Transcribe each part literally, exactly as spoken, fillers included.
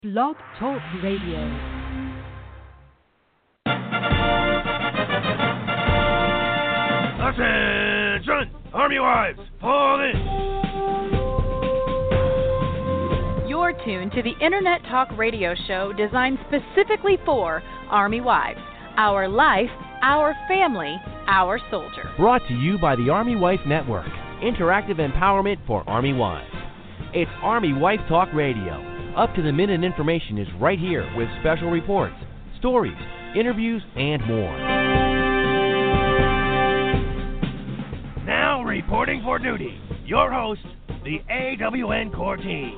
Blog Talk Radio. Attention! Army wives, fall in! You're tuned to the Internet Talk Radio show designed specifically for Army wives. Our life, our family, our soldier. Brought to you by the Army Wife Network. Interactive empowerment for Army wives. It's Army Wife Talk Radio. Up-to-the-minute information is right here with special reports, stories, interviews, and more. Now reporting for duty, your host, the A W N Core Team.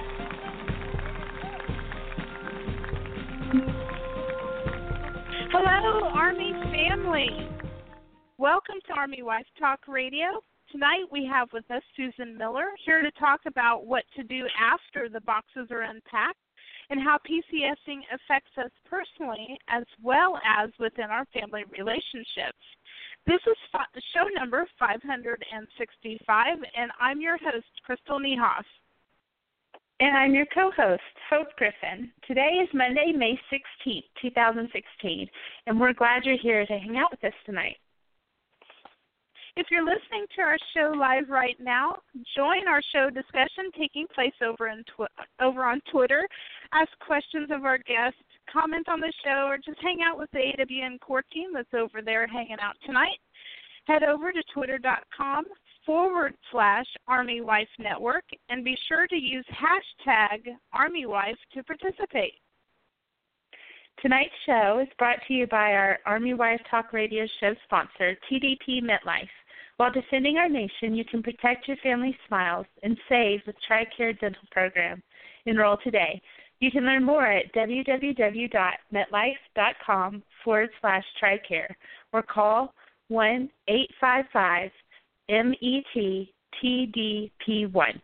Hello, Army family. Welcome to Army Wife Talk Radio. Tonight we have with us Susan Miller, here to talk about what to do after the boxes are unpacked and how PCSing affects us personally as well as within our family relationships. This is show number five hundred sixty-five, and I'm your host, Crystal Niehaus. And I'm your co-host, Hope Griffin. Today is Monday, May sixteenth, twenty sixteen, and we're glad you're here to hang out with us tonight. If you're listening to our show live right now, join our show discussion taking place over, in tw- over on Twitter. Ask questions of our guests, comment on the show, or just hang out with the A W N Core Team that's over there hanging out tonight. Head over to twitter.com forward slash Army Wife Network and be sure to use hashtag Army Wife to participate. Tonight's show is brought to you by our Army Wife Talk Radio show sponsor, T D P MetLife. While defending our nation, you can protect your family's smiles and save with TRICARE Dental Program. Enroll today. You can learn more at www.metlife.com forward slash TRICARE or call one eight five five M E T T D P one.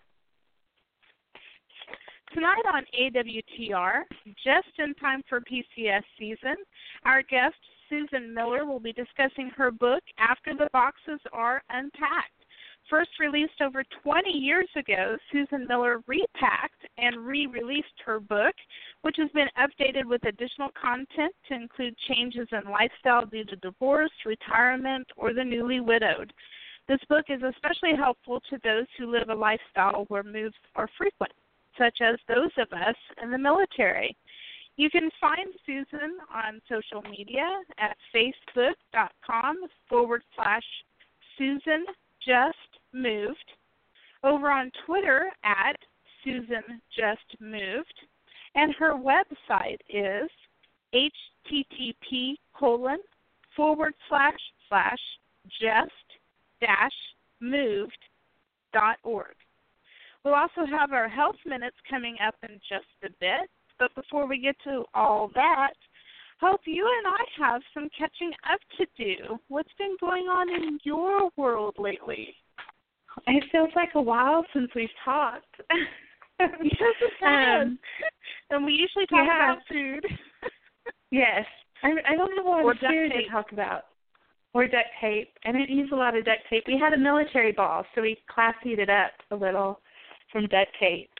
Tonight on A W T R, just in time for P C S season, our guest Susan Miller will be discussing her book, After the Boxes Are Unpacked. First released over twenty years ago, Susan Miller repacked and re-released her book, which has been updated with additional content to include changes in lifestyle due to divorce, retirement, or the newly widowed. This book is especially helpful to those who live a lifestyle where moves are frequent, such as those of us in the military. You can find Susan on social media at facebook.com forward slash Susan Just Moved, over on Twitter at Susan Just Moved, and her website is http colon forward slash slash just dash moved dot org. We'll also have our health minutes coming up in just a bit. But before we get to all that, Hope, you and I have some catching up to do. What's been going on in your world lately? It feels like a while since we've talked. Yes, it has. Um, and we usually talk yeah. about food. Yes. I, I don't have a lot Or of food tape. to talk about. Or duct tape. I didn't use a lot of duct tape. We had a military ball, so we classied it up a little from duct tape.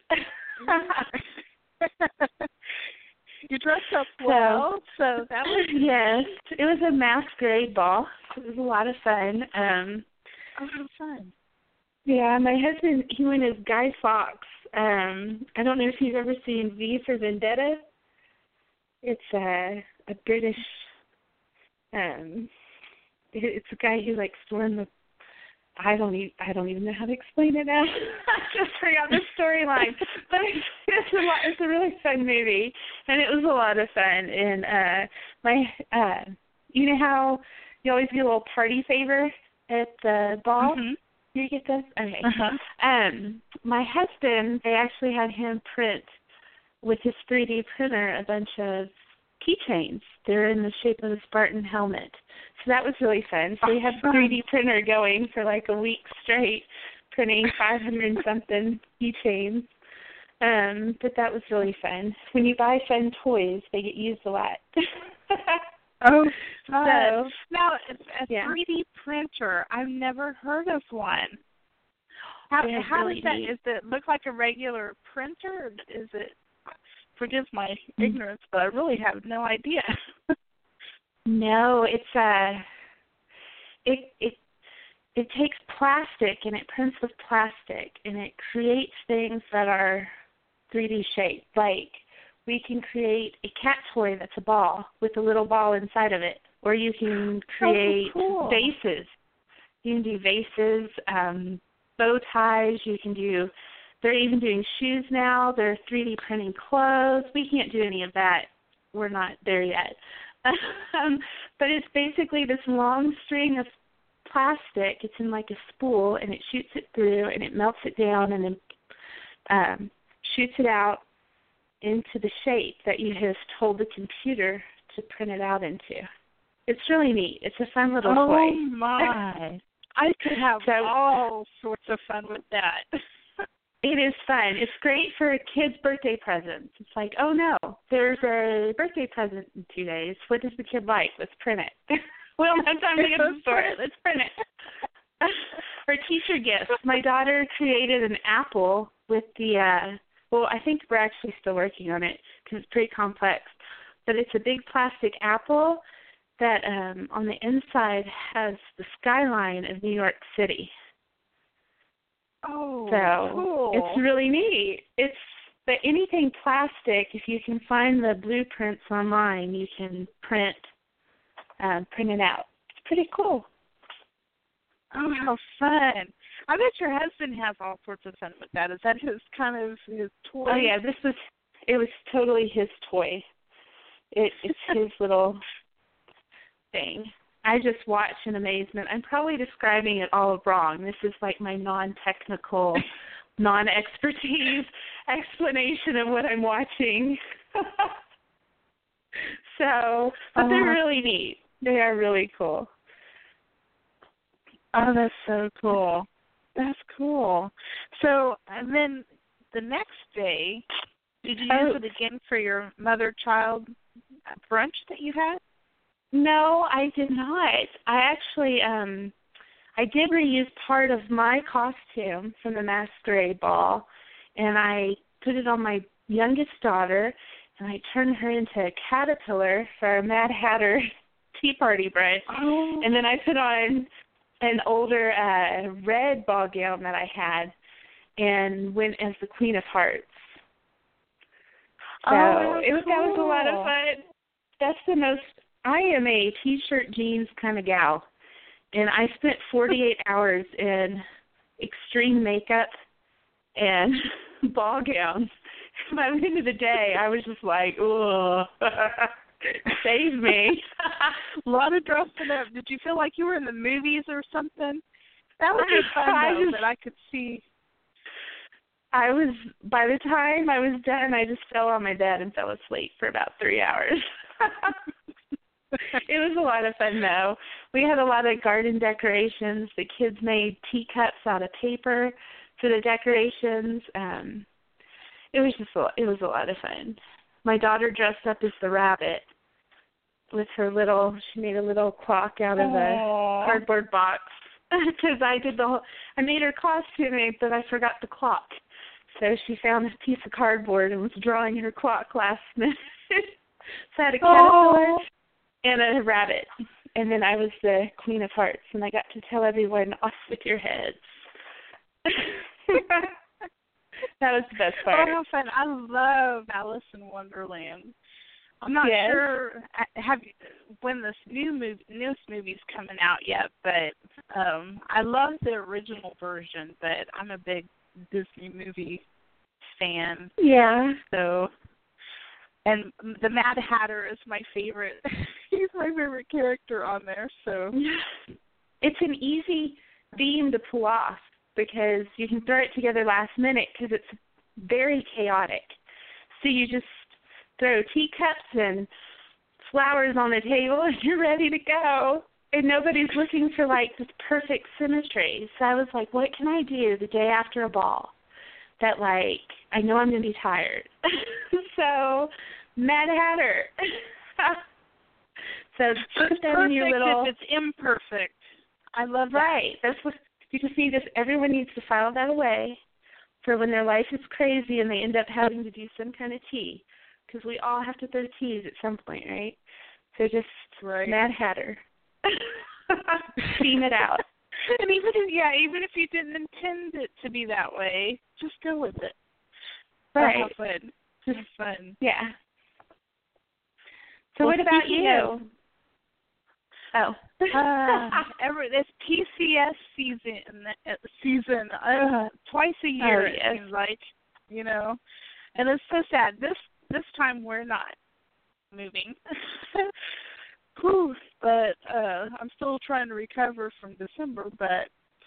You dressed up well, so, so that was yes. It was a masquerade ball. It was a lot of fun. Um, a lot of fun. Yeah, my husband, he went as Guy Fawkes. Um, I don't know if you've ever seen V for Vendetta. It's a a British. Um, it's a guy who likes to learn the. I don't even I don't even know how to explain it now. I just forgot the storyline. But it's, it's a lot, it's a really fun movie, and it was a lot of fun. And uh, my uh, you know how you always get a little party favor at the ball. Mm-hmm. You get those? Okay. Uh-huh. Um, my husband, they actually had him print with his three D printer a bunch of keychains. They're in the shape of a Spartan helmet. So that was really fun. So we had the three D printer going for like a week straight, printing five hundred something keychains. Um, but that was really fun. When you buy fun toys, they get used a lot. Oh, so, now a yeah. three D printer. I've never heard of one. How They're how really does that? neat. Does it look like a regular printer? Or is it forgive my ignorance, but I really have no idea. No, it's uh it it it takes plastic and it prints with plastic and it creates things that are three D shaped. Like we can create a cat toy that's a ball with a little ball inside of it, or you can create oh, cool. vases. You can do vases, um, bow ties. You can do. They're even doing shoes now. They're three D printing clothes. We can't do any of that. We're not there yet. um, but it's basically this long string of plastic. It's in like a spool, and it shoots it through, and it melts it down, and then um, shoots it out into the shape that you have told the computer to print it out into. It's really neat. It's a fun little oh, toy. Oh, my. I could have so, all sorts of fun with that. It is fun. It's great for kids' birthday presents. It's like, oh, no, there's a birthday present in two days. What does the kid like? Let's print it. We don't have time to go to the store. Let's print it. Or teacher gifts. My daughter created an apple with the, uh, well, I think we're actually still working on it because it's pretty complex. But it's a big plastic apple that um, on the inside has the skyline of New York City. Oh, so cool. It's really neat. It's but anything plastic, if you can find the blueprints online, you can print um, print it out. It's pretty cool. Oh, how fun. I bet your husband has all sorts of fun with that. Is that his kind of his toy? Oh, yeah, this was, it was totally his toy. It, it's his little thing. I just watch in amazement. I'm probably describing it all wrong. This is like my non-technical, non-expertise explanation of what I'm watching. so, but they're really neat. They are really cool. Oh, that's so cool. That's cool. So, and then the next day, did you oh. use it again for your mother-child brunch that you had? No, I did not. I actually, um, I did reuse part of my costume from the masquerade ball, and I put it on my youngest daughter, and I turned her into a caterpillar for our Mad Hatter Tea Party brunch. Oh. And then I put on an older uh, red ball gown that I had and went as the Queen of Hearts. So oh, it was, cool. that was a lot of fun. That's the most, I am a T-shirt jeans kind of gal, and I spent forty-eight hours in extreme makeup and ball gowns. By the end of the day, I was just like, ugh, save me. A lot of dressing up. Did you feel like you were in the movies or something? That would be fun, I though, just, that I could see. I was, by the time I was done, I just fell on my bed and fell asleep for about three hours. It was a lot of fun, though. We had a lot of garden decorations. The kids made teacups out of paper for the decorations. Um, it was just a, it was a lot of fun. My daughter dressed up as the rabbit with her little. She made a little clock out of a cardboard box because I did the whole. I made her costume, but I forgot the clock. So she found a piece of cardboard and was drawing her clock last minute. So I had a caterpillar oh. and a rabbit. And then I was the Queen of Hearts, and I got to tell everyone, off with your heads. That was the best part. Oh, how fun. I love Alice in Wonderland. I'm not yes. sure have you, when this new movie, newest movie's coming out yet, but um, I love the original version, but I'm a big Disney movie fan. Yeah. So, and the Mad Hatter is my favorite. He's my favorite character on there. So, it's an easy theme to pull off because you can throw it together last minute because it's very chaotic. So you just throw teacups and flowers on the table and you're ready to go. And nobody's looking for, like, this perfect symmetry. So I was like, what can I do the day after a ball that, like, I know I'm going to be tired? So, Mad Hatter. So put it's that perfect in your little... if it's imperfect. I love that. Right. That's what you just need. This. Everyone needs to file that away for when their life is crazy and they end up having to do some kind of tea. because we all have to throw teas at some point, right? So just right. Mad Hatter. Steam it out. And even if, yeah, even if you didn't intend it to be that way, just go with it. Right. Have fun. Just fun. Yeah. So well, what about you? Of, oh. uh, every this P C S season, uh, season uh, twice a year. Oh, it yes. seems like, you know, and it's so sad. This this time we're not moving. Whew, but uh, I'm still trying to recover from December. But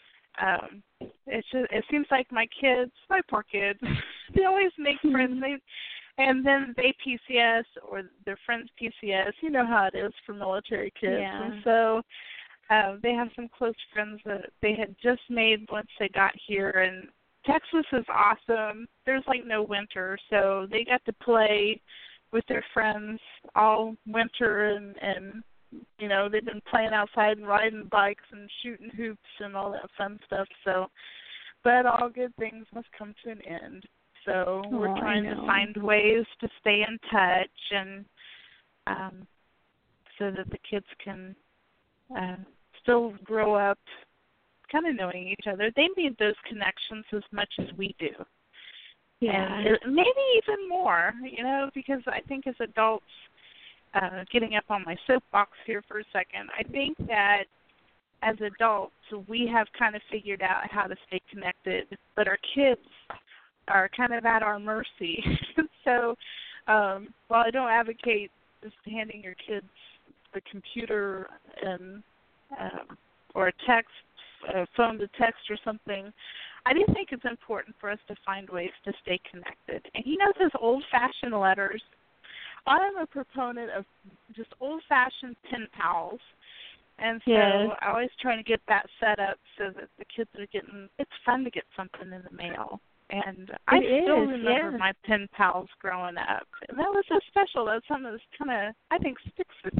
um, it's just, it seems like my kids, my poor kids, they always make friends. They, and then they P C S or their friends P C S. You know how it is for military kids. Yeah. And so uh, they have some close friends that they had just made once they got here. And Texas is awesome. There's like no winter, so they got to play with their friends all winter, and, and you know, they've been playing outside and riding bikes and shooting hoops and all that fun stuff. So, but all good things must come to an end. So oh, we're trying to find ways to stay in touch, and um, so that the kids can uh, still grow up kind of knowing each other. They need those connections as much as we do. Yeah. And it, maybe even more, you know, because I think as adults, uh, getting up on my soapbox here for a second, I think that as adults, we have kind of figured out how to stay connected, but our kids are kind of at our mercy. So um, while I don't advocate just handing your kids the computer and um, or a text, a phone to text or something, I do think it's important for us to find ways to stay connected. And you know those old-fashioned letters? I'm a proponent of just old-fashioned pen pals. And so yes. I always try to get that set up so that the kids are getting, it's fun to get something in the mail. And I it still is, remember yeah. my pen pals growing up. And that was so special. That's something that's kind of, I think, sticks with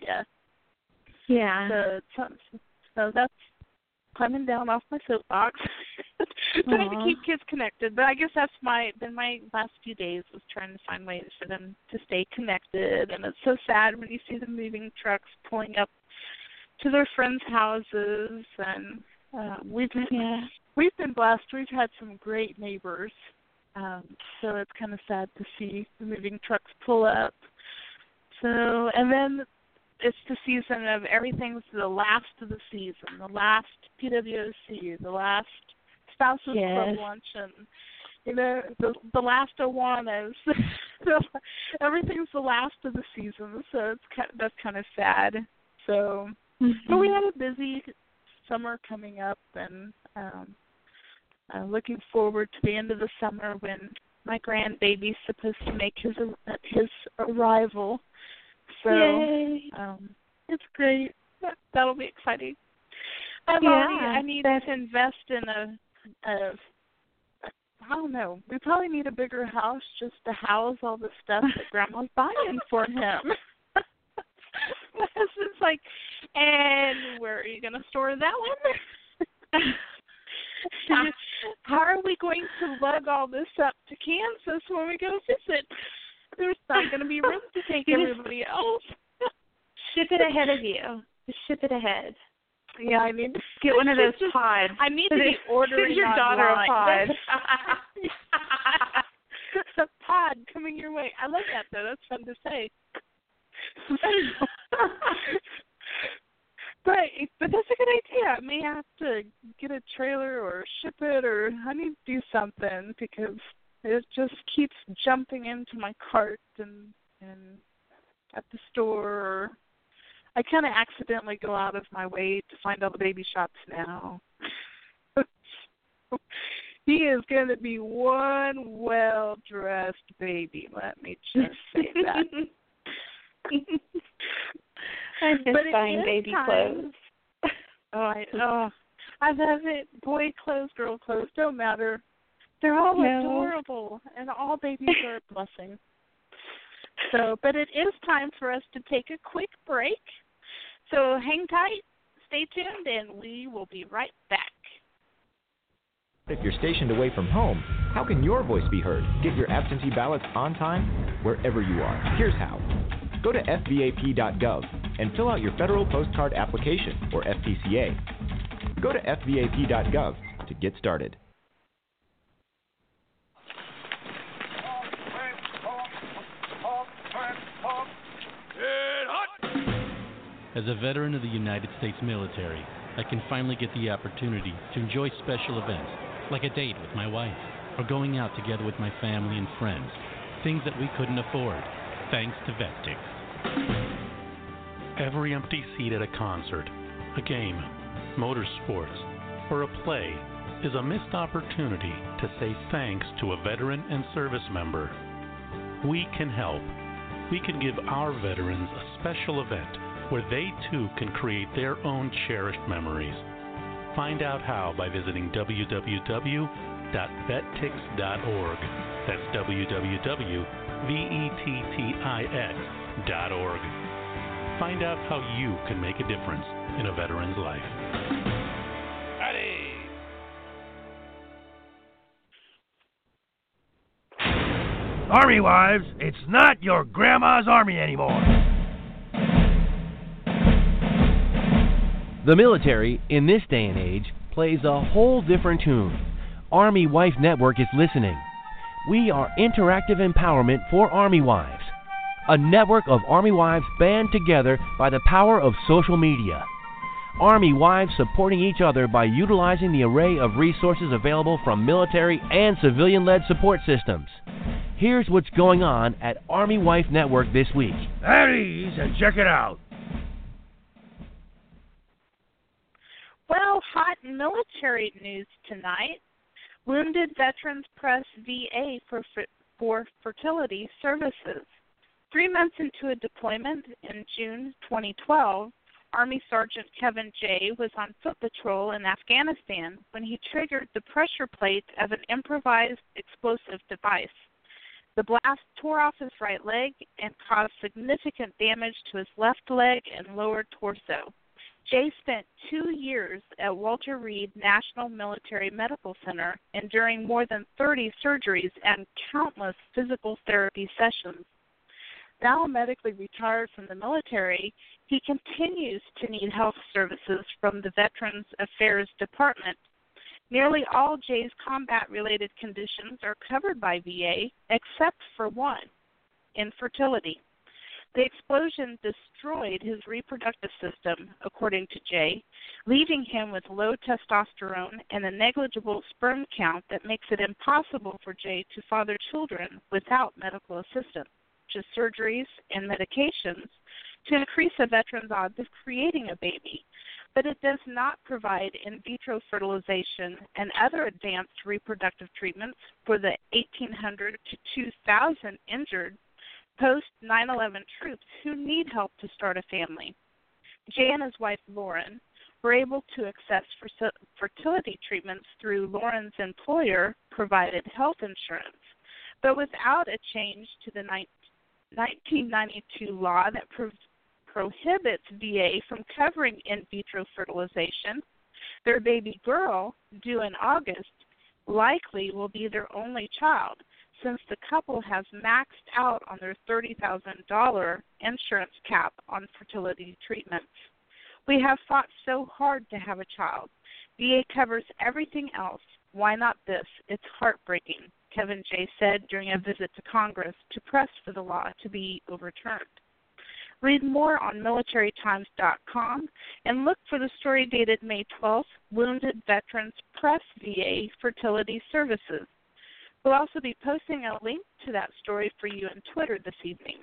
you. Yeah. So, so, so that's climbing down off my soapbox, trying Aww. to keep kids connected. But I guess that's my been my last few days was trying to find ways for them to stay connected. And it's so sad when you see the moving trucks pulling up to their friends' houses. And uh, we've been, yeah. we've been blessed. We've had some great neighbors. Um, so it's kind of sad to see the moving trucks pull up. So and then. It's the season of everything's the last of the season, the last P W O C, the last spouses yes. club luncheon, you know, the the last Awanas. Everything's the last of the season, so it's kind of, that's kind of sad. So, mm-hmm. but we have a busy summer coming up, and um, uh, looking forward to the end of the summer when my grandbaby's supposed to make his his arrival. So um, it's great. That, that'll be exciting. I've yeah, already, I need to invest in a, a, I don't know, we probably need a bigger house just to house all the stuff that Grandma's buying for him. It's like, and where are you going to store that one? How are we going to lug all this up to Kansas when we go visit? There's not going to be room to take everybody else. Ship it ahead of you. Just ship it ahead. Yeah, I need to get one of those just, pods. I need to be ordering Give your online. daughter a pod. A pod coming your way. I love that, though. That's fun to say. But but that's a good idea. I may have to get a trailer or ship it, or I need to do something because it just keeps jumping into my cart and and at the store. I kind of accidentally go out of my way to find all the baby shops now. He is going to be one well-dressed baby, let me just say that. I miss but buying baby time. clothes. Oh, I, oh, I love it. Boy clothes, girl clothes, don't matter. They're all no. adorable, and all babies are a blessing. So, but it is time for us to take a quick break. So hang tight, stay tuned, and we will be right back. If you're stationed away from home, How can your voice be heard? Get your absentee ballots on time wherever you are. Here's how. Go to F V A P dot gov and fill out your federal postcard application, or F P C A. Go to F V A P dot gov to get started. As a veteran of the United States military, I can finally get the opportunity to enjoy special events, like a date with my wife, or going out together with my family and friends, things that we couldn't afford, thanks to Vectix. Every empty seat at a concert, a game, motorsports, or a play is a missed opportunity to say thanks to a veteran and service member. We can help. We can give our veterans a special event where they too can create their own cherished memories. Find out how by visiting w w w dot vettix dot org. That's w w w dot vettix dot org. Find out how you can make a difference in a veteran's life. Ready. Army wives, it's not your grandma's army anymore. The military, in this day and age, plays a whole different tune. Army Wife Network is listening. We are interactive empowerment for Army wives, a network of Army wives band together by the power of social media. Army wives supporting each other by utilizing the array of resources available from military and civilian-led support systems. Here's what's going on at Army Wife Network this week. At ease and check it out. Well, hot military news tonight. Wounded Veterans press V A for for fertility services. Three months into a deployment in June twenty twelve, Army Sergeant Kevin Jay was on foot patrol in Afghanistan when he triggered the pressure plate of an improvised explosive device. The blast tore off his right leg and caused significant damage to his left leg and lower torso. Jay spent two years at Walter Reed National Military Medical Center, enduring more than thirty surgeries and countless physical therapy sessions. Now medically retired from the military, he continues to need health services from the Veterans Affairs Department. Nearly all Jay's combat-related conditions are covered by V A, except for one, infertility. The explosion destroyed his reproductive system, according to Jay, leaving him with low testosterone and a negligible sperm count that makes it impossible for Jay to father children without medical assistance, such as surgeries and medications, to increase a veteran's odds of creating a baby. But it does not provide in vitro fertilization and other advanced reproductive treatments for the eighteen hundred to two thousand injured post nine eleven troops who need help to start a family. Jay and his wife, Lauren, were able to access fertility treatments through Lauren's employer-provided health insurance, but without a change to the nineteen ninety-two law that pro- prohibits V A from covering in vitro fertilization. Their baby girl, due in August, likely will be their only child, since the couple has maxed out on their thirty thousand dollars insurance cap on fertility treatments. We have fought so hard to have a child. V A covers everything else. Why not this? It's heartbreaking, Kevin Jay said during a visit to Congress to press for the law to be overturned. Read more on military times dot com and look for the story dated May twelfth, Wounded Veterans Press V A Fertility Services. We'll also be posting a link to that story for you on Twitter this evening.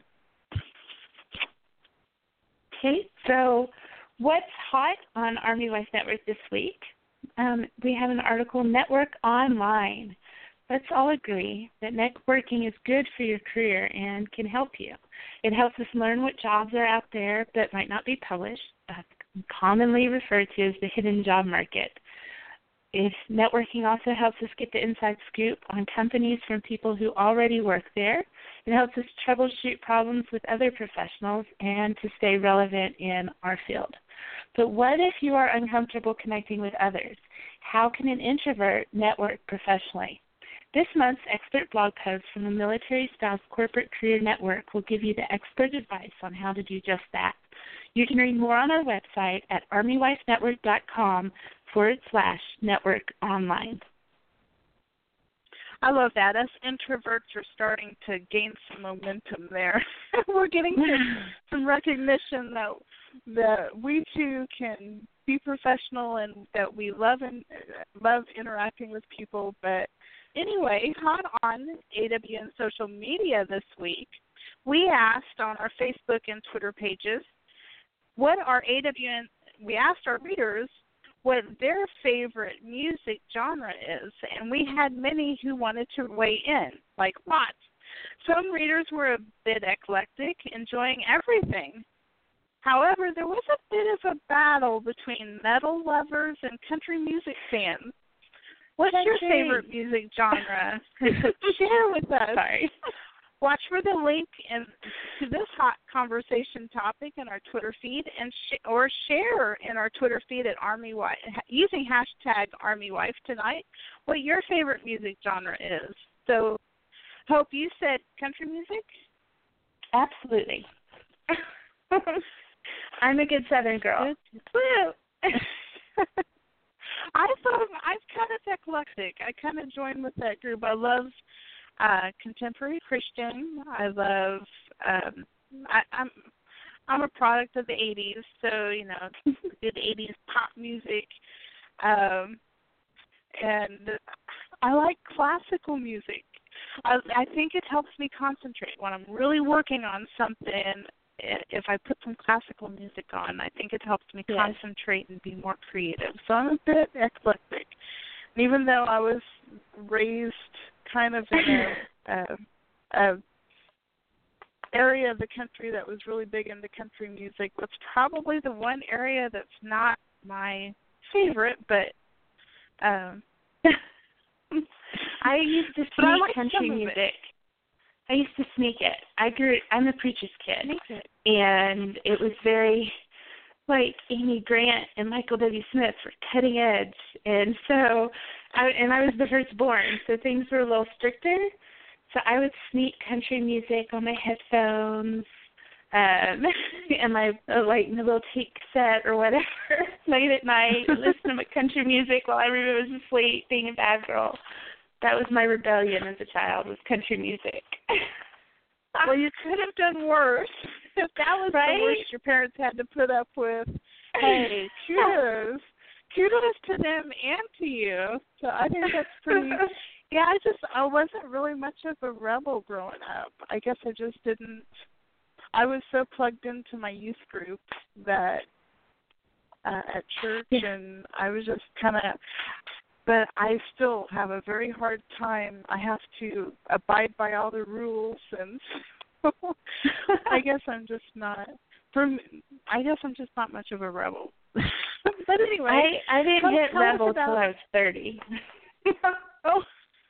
Okay, so what's hot on Army Wife Network this week? Um, we have an article, Network Online. Let's all agree that networking is good for your career and can help you. It helps us learn what jobs are out there that might not be published, uh, commonly referred to as the hidden job market. If networking also helps us get the inside scoop on companies from people who already work there. It helps us troubleshoot problems with other professionals and to stay relevant in our field. But what if you are uncomfortable connecting with others? How can an introvert network professionally? This month's expert blog post from the Military Spouse Corporate Career Network will give you the expert advice on how to do just that. You can read more on our website at armywifenetwork.com forward slash network online. I love that. Us introverts are starting to gain some momentum there. We're getting some recognition that that we too can be professional and that we love and love interacting with people. But anyway, hot on A W N social media this week, we asked on our Facebook and Twitter pages what our A W N. We asked our readers what their favorite music genre is, and we had many who wanted to weigh in, like lots. Some readers were a bit eclectic, enjoying everything. However, there was a bit of a battle between metal lovers and country music fans. What's country. Your favorite music genre? Share with us. Sorry. Watch for the link in, to this hot conversation topic in our Twitter feed, and sh- or share in our Twitter feed at Army Wife using hashtag Army Wife tonight what your favorite music genre is. So, Hope, you said country music? Absolutely. I'm a good Southern girl. I thought I'm kind of eclectic. I kind of joined with that group. I love Uh, contemporary Christian. I love. Um, I, I'm. I'm a product of the eighties, so you know, good eighties pop music, um, and I like classical music. I, I think it helps me concentrate when I'm really working on something. If I put some classical music on, I think it helps me yes. concentrate and be more creative. So I'm a bit eclectic, and even though I was raised kind of in a, a, a area of the country that was really big into country music. That's probably the one area that's not my favorite, but um, I used to sneak like country music. I used to sneak it. I grew. I'm a preacher's kid, and it was very like Amy Grant and Michael W. Smith were cutting edge, and so. I, and I was the firstborn, so things were a little stricter. So I would sneak country music on my headphones, um, and my uh, like my little tape cassette or whatever, late at night, listen to my country music while everybody was asleep, being a bad girl. That was my rebellion as a child, was country music. Well, you could have done worse. If that was right? the worst your parents had to put up with, hey, kudos. Kudos to them and to you. So I think that's pretty. Yeah, I just I wasn't really much of a rebel growing up. I guess I just didn't. I was so plugged into my youth group that uh, at church, and I was just kind of. But I still have a very hard time. I have to abide by all the rules, and so I guess I'm just not. For I guess I'm just not much of a rebel. But anyway, I, I didn't tell, hit tell rebel until I was thirty. Oh.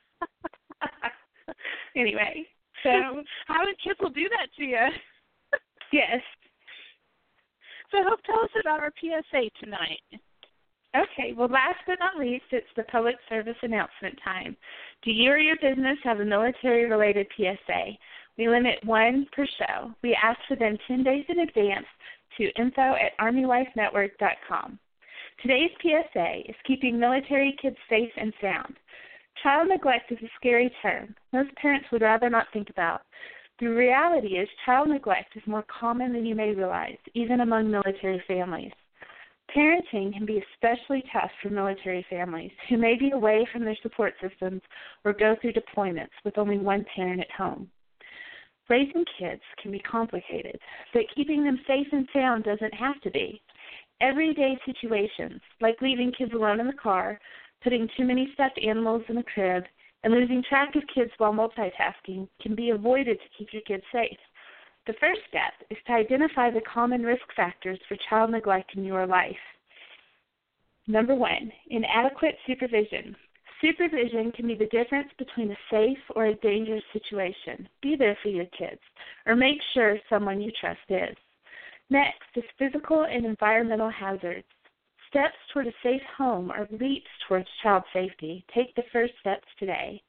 Anyway, so how did kids will do that to you? Yes. So Hope, tell us about our P S A tonight. Okay, well, last but not least, it's the public service announcement time. Do you or your business have a military-related P S A? We limit one per show. We ask for them ten days in advance to info at army wife network dot com. Today's P S A is keeping military kids safe and sound. Child neglect is a scary term most parents would rather not think about. The reality is child neglect is more common than you may realize, even among military families. Parenting can be especially tough for military families who may be away from their support systems or go through deployments with only one parent at home. Raising kids can be complicated, but keeping them safe and sound doesn't have to be. Everyday situations, like leaving kids alone in the car, putting too many stuffed animals in the crib, and losing track of kids while multitasking, can be avoided to keep your kids safe. The first step is to identify the common risk factors for child neglect in your life. Number one, inadequate supervision. Supervision can be the difference between a safe or a dangerous situation. Be there for your kids, or make sure someone you trust is. Next is physical and environmental hazards. Steps toward a safe home are leaps towards child safety. Take the first steps today.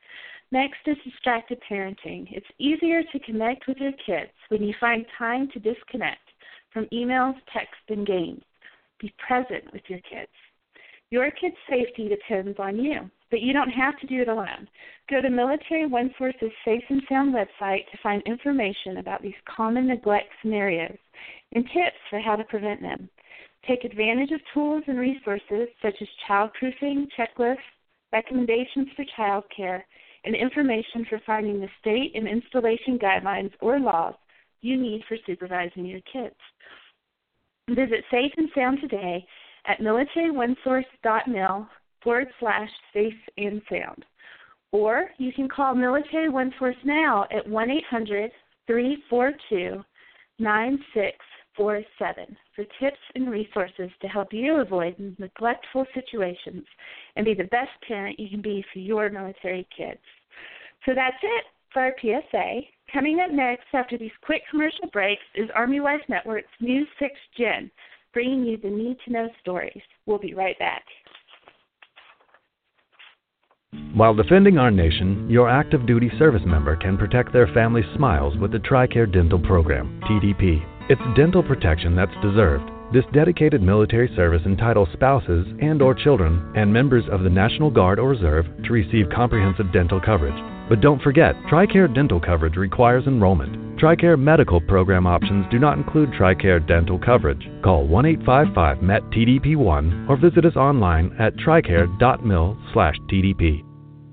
Next is distracted parenting. It's easier to connect with your kids when you find time to disconnect from emails, texts, and games. Be present with your kids. Your kids' safety depends on you, but you don't have to do it alone. Go to Military OneSource's Safe and Sound website to find information about these common neglect scenarios and tips for how to prevent them. Take advantage of tools and resources such as childproofing, checklists, recommendations for child care, and information for finding the state and installation guidelines or laws you need for supervising your kids. Visit Safe and Sound today at militaryonesource.mil forward slash safe and sound. Or you can call Military OneSource now at one eight hundred, three four two, nine six four seven for tips and resources to help you avoid neglectful situations and be the best parent you can be for your military kids. So that's it for our P S A. Coming up next after these quick commercial breaks is Army Wife Network's News six Gen, bringing you the need-to-know stories. We'll be right back. While defending our nation, your active duty service member can protect their family's smiles with the TRICARE Dental Program, T D P. It's dental protection that's deserved. This dedicated military service entitles spouses and or children and members of the National Guard or Reserve to receive comprehensive dental coverage. But don't forget, TRICARE dental coverage requires enrollment. TRICARE medical program options do not include TRICARE dental coverage. Call one eight five five M E T T D P one or visit us online at tricare.mil slash TDP.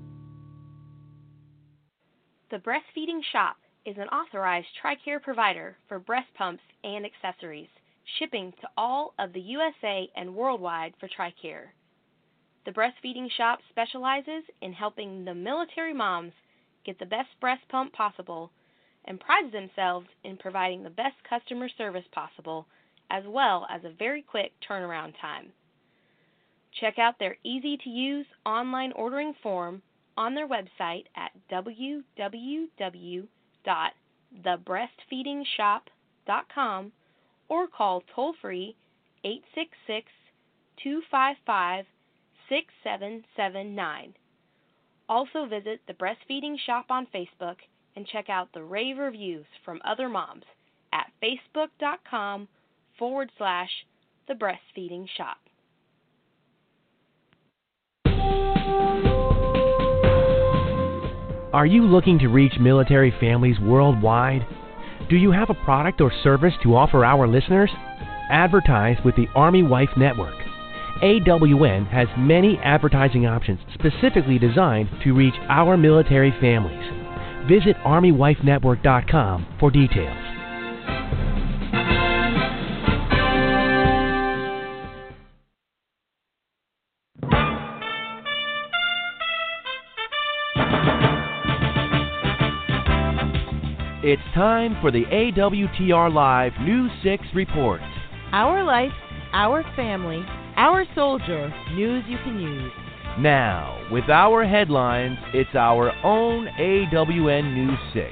The Breastfeeding Shop is an authorized TRICARE provider for breast pumps and accessories, shipping to all of the U S A and worldwide for TRICARE. The Breastfeeding Shop specializes in helping the military moms get the best breast pump possible and prides themselves in providing the best customer service possible, as well as a very quick turnaround time. Check out their easy-to-use online ordering form on their website at w w w dot the breastfeeding shop dot com or call toll-free eight six six, two five five, six seven seven nine. Also visit the Breastfeeding Shop on Facebook and check out the rave reviews from other moms at facebook.com forward slash the breastfeeding shop. Are you looking to reach military families worldwide? Do you have a product or service to offer our listeners? Advertise with the Army Wife Network. A W N has many advertising options specifically designed to reach our military families. Visit army wife network dot com for details. It's time for the A W T R Live News six Report. Our life, our family, our soldier, news you can use. Now, with our headlines, it's our own A W N News six.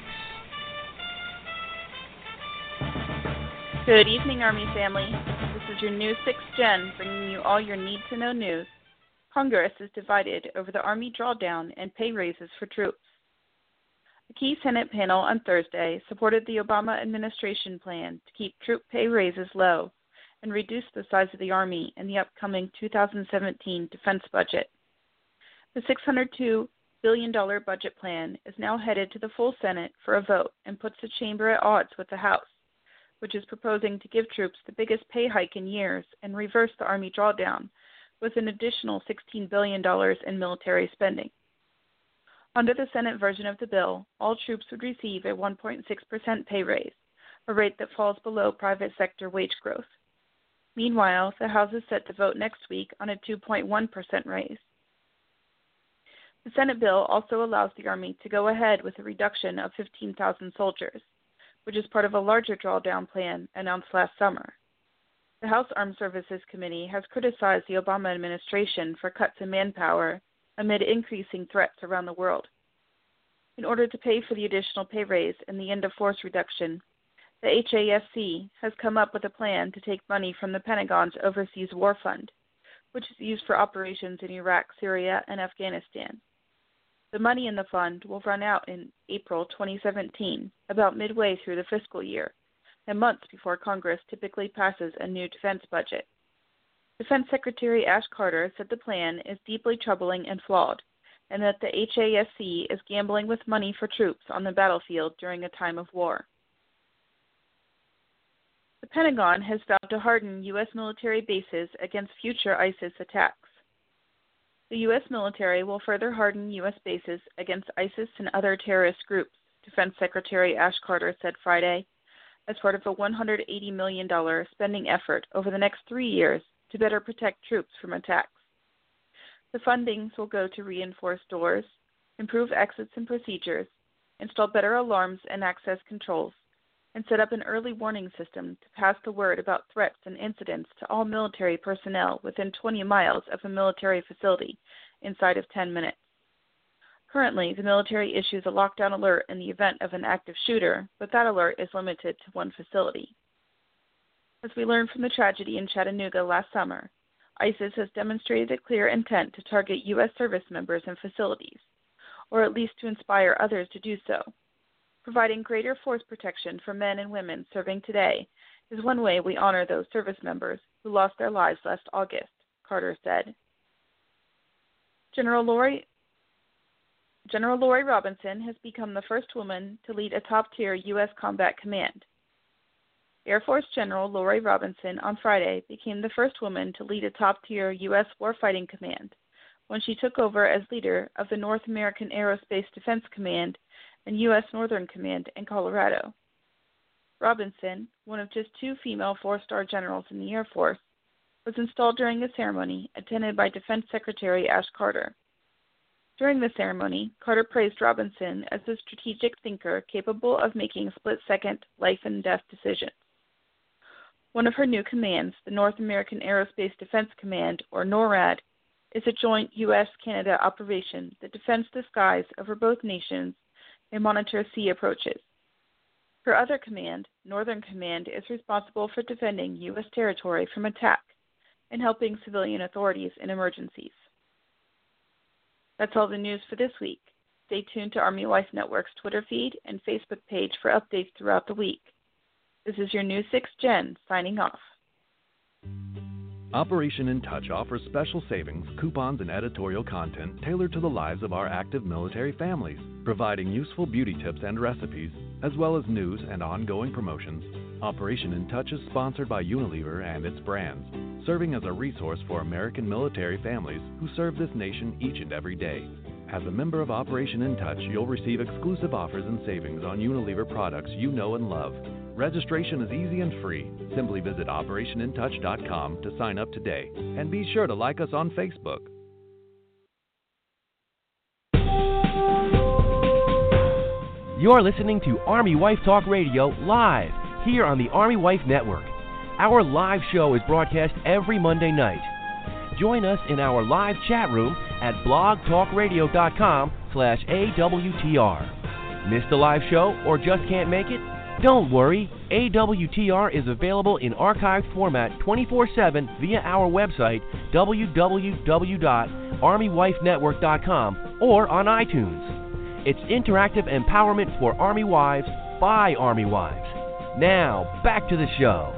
Good evening, Army family. This is your News six Gen, bringing you all your need-to-know news. Congress is divided over the Army drawdown and pay raises for troops. A key Senate panel on Thursday supported the Obama administration plan to keep troop pay raises low and reduce the size of the Army in the upcoming two thousand seventeen defense budget. The six hundred two billion dollars budget plan is now headed to the full Senate for a vote and puts the chamber at odds with the House, which is proposing to give troops the biggest pay hike in years and reverse the Army drawdown with an additional sixteen billion dollars in military spending. Under the Senate version of the bill, all troops would receive a one point six percent pay raise, a rate that falls below private sector wage growth. Meanwhile, the House is set to vote next week on a two point one percent raise. The Senate bill also allows the Army to go ahead with a reduction of fifteen thousand soldiers, which is part of a larger drawdown plan announced last summer. The House Armed Services Committee has criticized the Obama administration for cuts in manpower amid increasing threats around the world. In order to pay for the additional pay raise and the end-of-force reduction, the H A S C has come up with a plan to take money from the Pentagon's Overseas War Fund, which is used for operations in Iraq, Syria, and Afghanistan. The money in the fund will run out in April twenty seventeen, about midway through the fiscal year, and months before Congress typically passes a new defense budget. Defense Secretary Ash Carter said the plan is deeply troubling and flawed, and that the H A S C is gambling with money for troops on the battlefield during a time of war. The Pentagon has vowed to harden U S military bases against future ISIS attacks. The U S military will further harden U S bases against ISIS and other terrorist groups, Defense Secretary Ash Carter said Friday, as part of a one hundred eighty million dollars spending effort over the next three years to better protect troops from attacks. The fundings will go to reinforce doors, improve exits and procedures, install better alarms and access controls, and set up an early warning system to pass the word about threats and incidents to all military personnel within twenty miles of a military facility inside of ten minutes. Currently, the military issues a lockdown alert in the event of an active shooter, but that alert is limited to one facility. As we learned from the tragedy in Chattanooga last summer, ISIS has demonstrated a clear intent to target U S service members and facilities, or at least to inspire others to do so. Providing greater force protection for men and women serving today is one way we honor those service members who lost their lives last August, Carter said. General Lori, General Lori Robinson has become the first woman to lead a top-tier U S combat command. Air Force General Lori Robinson on Friday became the first woman to lead a top-tier U S warfighting command when she took over as leader of the North American Aerospace Defense Command and U S Northern Command in Colorado. Robinson, one of just two female four-star generals in the Air Force, was installed during a ceremony attended by Defense Secretary Ash Carter. During the ceremony, Carter praised Robinson as a strategic thinker capable of making split-second life-and-death decisions. One of her new commands, the North American Aerospace Defense Command, or NORAD, is a joint U S Canada operation that defends the skies over both nations and monitors sea approaches. Her other command, Northern Command, is responsible for defending U S territory from attack and helping civilian authorities in emergencies. That's all the news for this week. Stay tuned to Army Wife Network's Twitter feed and Facebook page for updates throughout the week. This is your new six Jen signing off. Operation In Touch offers special savings, coupons, and editorial content tailored to the lives of our active military families, providing useful beauty tips and recipes, as well as news and ongoing promotions. Operation In Touch is sponsored by Unilever and its brands, serving as a resource for American military families who serve this nation each and every day. As a member of Operation In Touch, you'll receive exclusive offers and savings on Unilever products you know and love. Registration is easy and free. Simply visit operation in touch dot com to sign up today. And be sure to like us on Facebook. You're listening to Army Wife Talk Radio live here on the Army Wife Network. Our live show is broadcast every Monday night. Join us in our live chat room at blogtalkradio.com slash AWTR. Missed a live show or just can't make it? Don't worry, A W T R is available in archived format twenty-four seven via our website, w w w dot army wife network dot com, or on iTunes. It's interactive empowerment for Army wives by Army wives. Now, back to the show.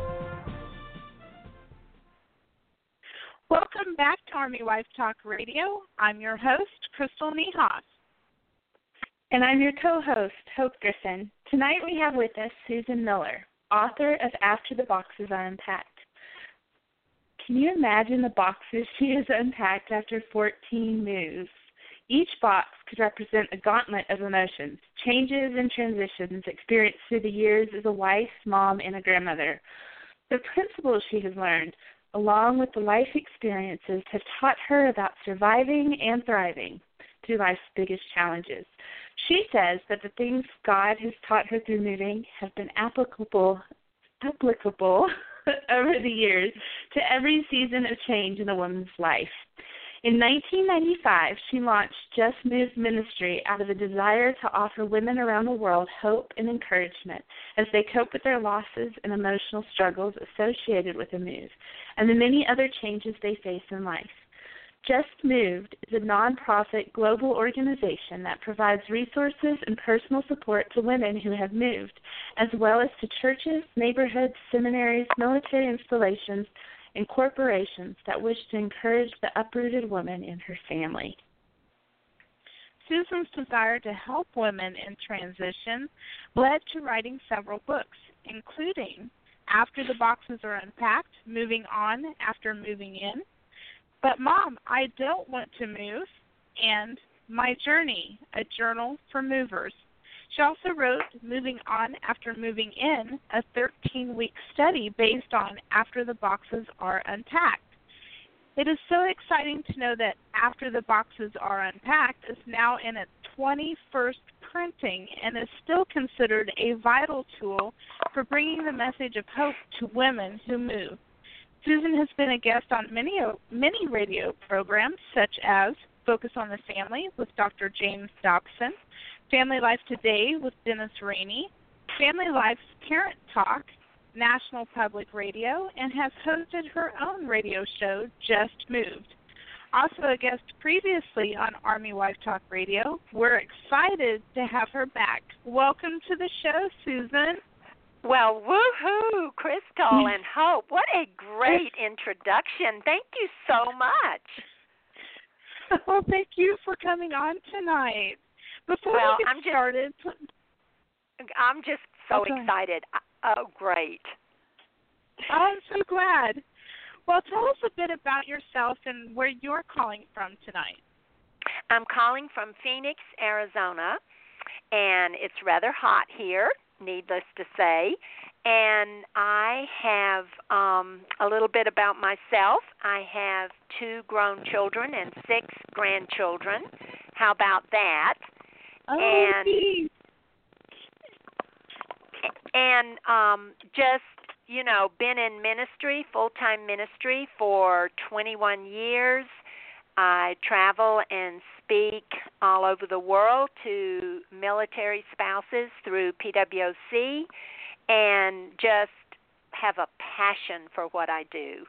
Welcome back to Army Wife Talk Radio. I'm your host, Crystal Niehaus. And I'm your co-host, Hope Griffin. Tonight we have with us Susan Miller, author of After the Boxes Are Unpacked. Can you imagine the boxes she has unpacked after fourteen moves? Each box could represent a gauntlet of emotions, changes and transitions experienced through the years as a wife, mom, and a grandmother. The principles she has learned, along with the life experiences, have taught her about surviving and thriving through life's biggest challenges. She says that the things God has taught her through moving have been applicable, applicable over the years to every season of change in a woman's life. In nineteen ninety-five, she launched Just Move Ministry out of a desire to offer women around the world hope and encouragement as they cope with their losses and emotional struggles associated with a move and the many other changes they face in life. Just Moved is a nonprofit global organization that provides resources and personal support to women who have moved, as well as to churches, neighborhoods, seminaries, military installations, and corporations that wish to encourage the uprooted woman in her family. Susan's desire to help women in transition led to writing several books, including After the Boxes Are Unpacked, Moving On After Moving In, But Mom, I Don't Want to Move, and My Journey, a Journal for Movers. She also wrote Moving On After Moving In, a thirteen-week study based on After the Boxes Are Unpacked. It is so exciting to know that After the Boxes Are Unpacked is now in its twenty-first printing and is still considered a vital tool for bringing the message of hope to women who move. Susan has been a guest on many, many radio programs, such as Focus on the Family with Doctor James Dobson, Family Life Today with Dennis Rainey, Family Life's Parent Talk, National Public Radio, and has hosted her own radio show, Just Moved. Also a guest previously on Army Wife Talk Radio. We're excited to have her back. Welcome to the show, Susan. Well, woohoo, Crystal and Hope. What a great introduction. Thank you so much. Well, thank you for coming on tonight. Before well, we get I'm just, started, I'm just so okay. excited. Oh, great. I'm so glad. Well, tell us a bit about yourself and where you're calling from tonight. I'm calling from Phoenix, Arizona, and it's rather hot here, needless to say. And I have um, a little bit about myself. I have two grown children and six grandchildren. How about that? Oh, and geez. and um, just, you know, been in ministry, full-time ministry for twenty-one years. I travel and speak all over the world to military spouses through P W O C and just have a passion for what I do.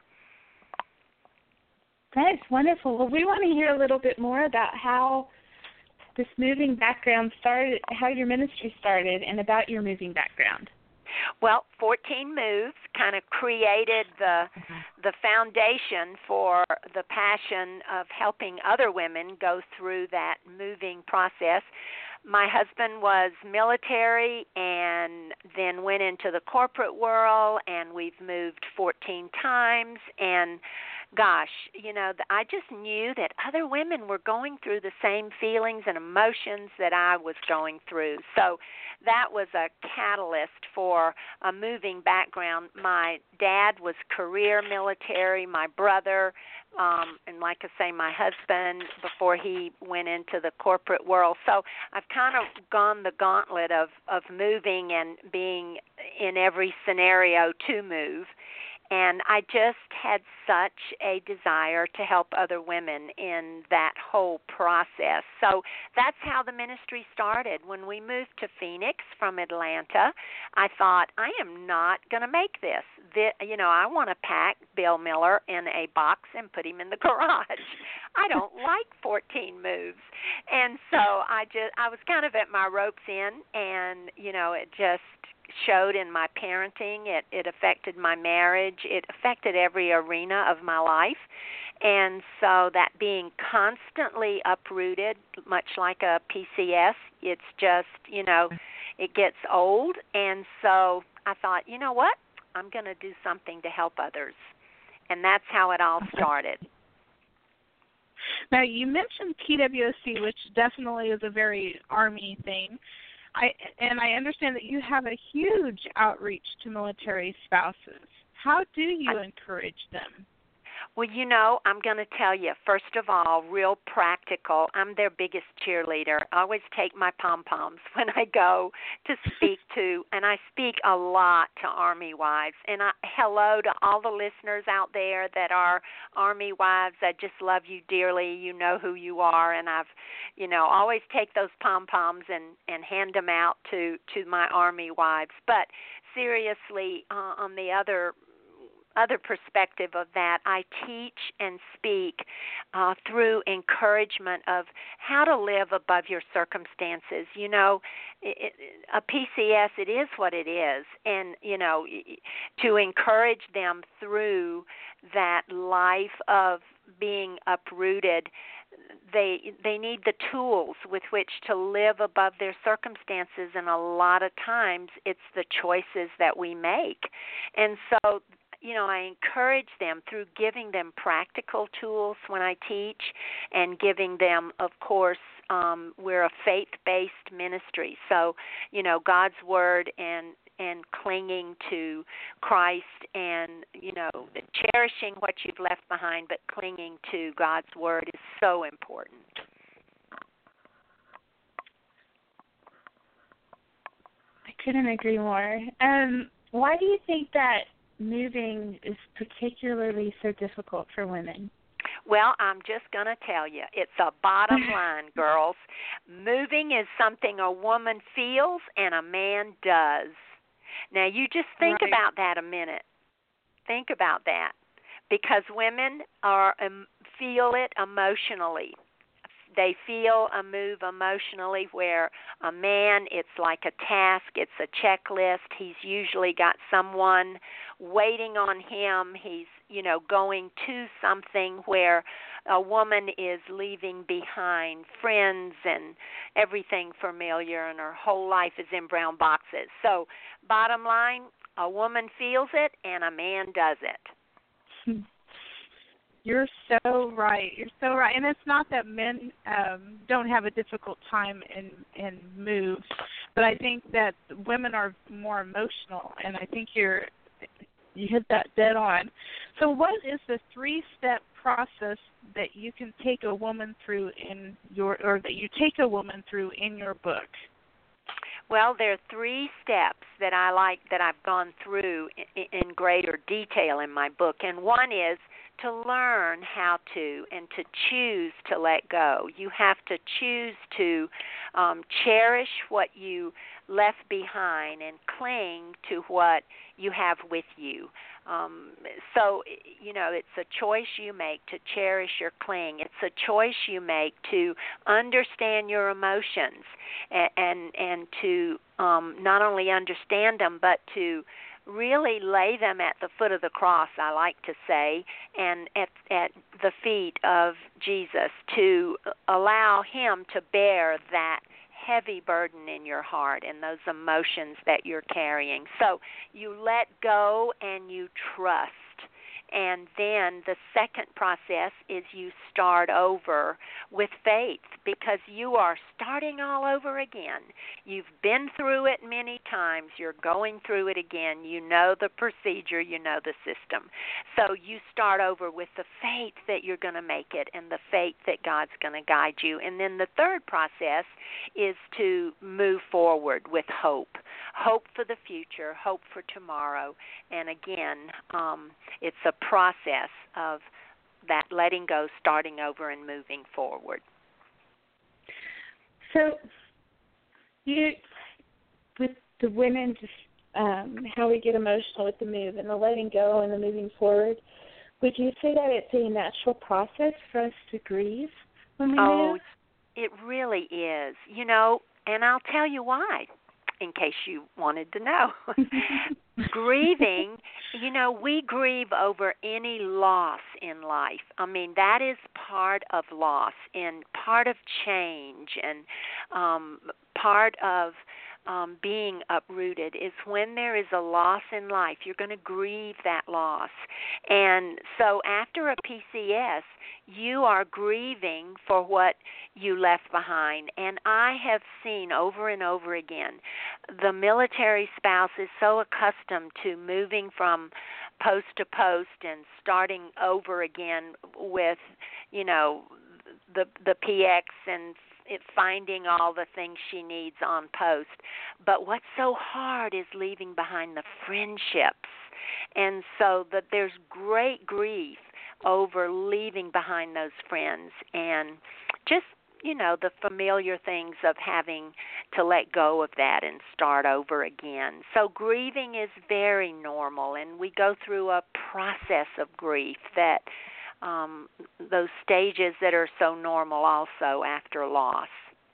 That's wonderful. Well, we want to hear a little bit more about how this moving background started, how your ministry started, and about your moving background. Well, fourteen Moves kind of created the the foundation for the passion of helping other women go through that moving process. My husband was military and then went into the corporate world, and we've moved fourteen times. And gosh, you know, I just knew that other women were going through the same feelings and emotions that I was going through. So that was a catalyst for a moving background. My dad was career military, my brother, um, and like I say, my husband before he went into the corporate world. So I've kind of gone the gauntlet of, of moving and being in every scenario to move. And I just had such a desire to help other women in that whole process. So that's how the ministry started. When we moved to Phoenix from Atlanta, I thought, I am not going to make this. this. You know, I want to pack Bill Miller in a box and put him in the garage. I don't like fourteen moves. And so I just I was kind of at my ropes end, and, you know, it just showed in my parenting. It, it affected my marriage. It affected every arena of my life. And so that being constantly uprooted, much like a P C S, it's just, you know, it gets old. And so I thought, you know what? I'm going to do something to help others. And that's how it all started. Now, you mentioned P W O C, which definitely is a very Army thing. I and I understand that you have a huge outreach to military spouses. How do you encourage them? Well, you know, I'm going to tell you, first of all, real practical. I'm their biggest cheerleader. I always take my pom-poms when I go to speak to, and I speak a lot to Army wives. And I, hello to all the listeners out there that are Army wives. I just love you dearly. You know who you are. And I've, you know, always take those pom-poms and, and hand them out to, to my Army wives. But seriously, uh, on the other other perspective of that, I teach and speak uh, through encouragement of how to live above your circumstances. You know, it, a P C S, it is what it is. And, you know, to encourage them through that life of being uprooted, they they need the tools with which to live above their circumstances, and a lot of times it's the choices that we make. And so, you know, I encourage them through giving them practical tools when I teach, and giving them, of course, um, we're a faith-based ministry. So, you know, God's Word and and clinging to Christ, and, you know, cherishing what you've left behind, but clinging to God's Word is so important. I couldn't agree more. Um, why do you think that moving is particularly so difficult for women? Well, I'm just going to tell you, it's a bottom line, girls. Moving is something a woman feels and a man does. Now, you just think Right. about that a minute. Think about that. Because women are um, feel it emotionally. They feel a move emotionally, where a man, it's like a task, it's a checklist. He's usually got someone waiting on him. He's, you know, going to something, where a woman is leaving behind friends and everything familiar, and her whole life is in brown boxes. So, bottom line, a woman feels it and a man does it. You're so right. You're so right. And it's not that men um, don't have a difficult time in in moves, but I think that women are more emotional, and I think you're you hit that dead on. So, what is the three-step process that you can take a woman through in your, or that you take a woman through in your book? Well, there are three steps that I like that I've gone through in, in greater detail in my book, and one is to learn how to and to choose to let go. You have to choose to um, cherish what you left behind and cling to what you have with you. Um, so, you know, it's a choice you make to cherish or cling. It's a choice you make to understand your emotions and and, and to um, not only understand them, but to really lay them at the foot of the cross, I like to say, and at, at the feet of Jesus, to allow him to bear that heavy burden in your heart and those emotions that you're carrying. So you let go and you trust. And then the second process is you start over with faith, because you are starting all over again. You've been through it many times. You're going through it again. You know the procedure. You know the system. So you start over with the faith that you're going to make it, and the faith that God's going to guide you. And then the third process is to move forward with hope. Hope for the future, hope for tomorrow. And again, um, it's a process of that letting go, starting over, and moving forward. So, you, with the women, just um, how we get emotional with the move and the letting go and the moving forward, would you say that it's a natural process for us to grieve when we oh, move? It really is. You know, and I'll tell you why, in case you wanted to know. Grieving, you know, we grieve over any loss in life. I mean, that is part of loss and part of change, and um, part of um, being uprooted is when there is a loss in life. You're going to grieve that loss. And so after a P C S, you are grieving for what you left behind. And I have seen over and over again, the military spouse is so accustomed to moving from post to post and starting over again with, you know, the the P X and it finding all the things she needs on post. But what's so hard is leaving behind the friendships. And so that there's great grief over leaving behind those friends and just you know, the familiar things of having to let go of that and start over again. So grieving is very normal, and we go through a process of grief that um, those stages that are so normal also after loss.